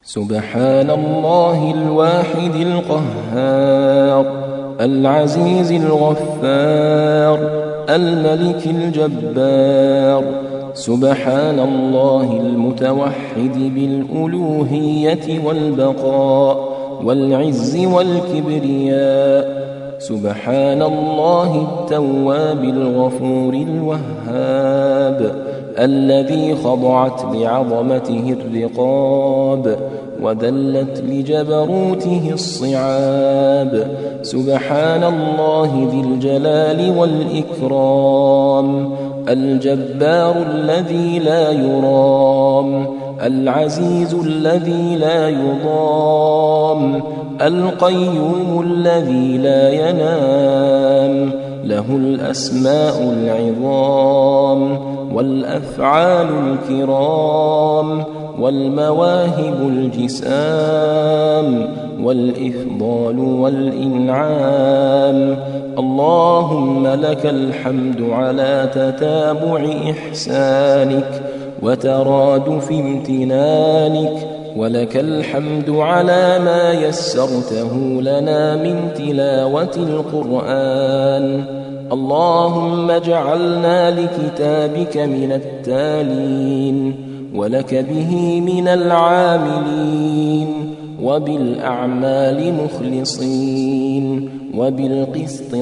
سبحان الله الواحد القهار العزيز الغفار الملك الجبار. سبحان الله المتوحد بالألوهية والبقاء والعز والكبرياء. سبحان الله التواب الغفور الوهاب الذي خضعت لعظمته الرقاب وذلت لجبروته الصعاب. سبحان الله ذي الجلال والإكرام الجبار الذي لا يرام العزيز الذي لا يضام القيوم الذي لا ينام. له الأسماء العظام والأفعال الكرام والمواهب الجسام والإفضال والإنعام. اللهم لك الحمد على تتابع إحسانك وترادف امتنانك، ولك الحمد على ما يسرته لنا من تلاوة القرآن. اللهم اجعلنا لكتابك من التالين ولك به من العاملين وبالأعمال مخلصين وبالقسط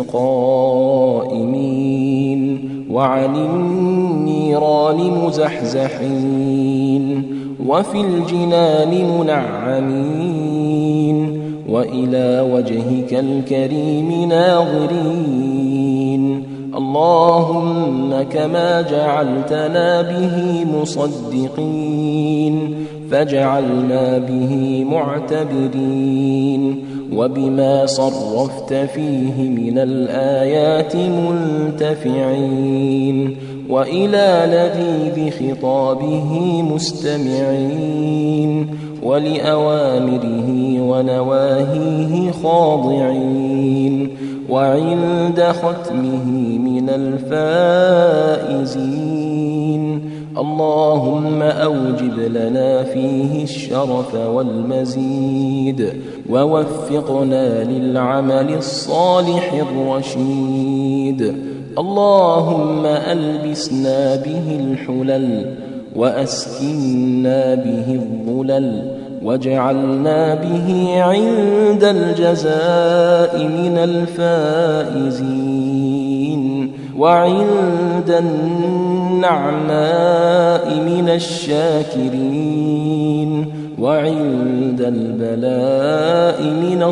قائمين وعن النيران مزحزحين وفي الجنان منعمين وإلى وجهك الكريم ناظرين. اللهم كما جعلتنا به مصدقين فاجعلنا به معتبرين، وبما صرفت فيه من الآيات منتفعين، وإلى لذيذ خطابه مستمعين، ولأوامره ونواهيه خاضعين، وعند ختمه من الفائزين. اللهم أوجب لنا فيه الشرف والمزيد، ووفقنا للعمل الصالح الرشيد. اللهم ألبسنا به الحلل وأسكنا به الظلل، واجعلنا به عند الجزاء من الفائزين، وعند النعماء من الشاكرين، وعند البلاء من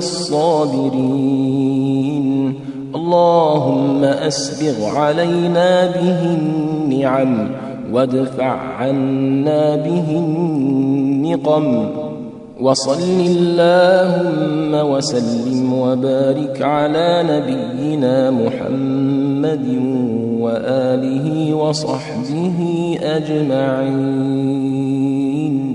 الصابرين. اللهم أسبغ علينا به النعم وادفع عنا به النقم. وصل اللهم وسلم وبارك على نبينا محمد وآله وصحبه أجمعين.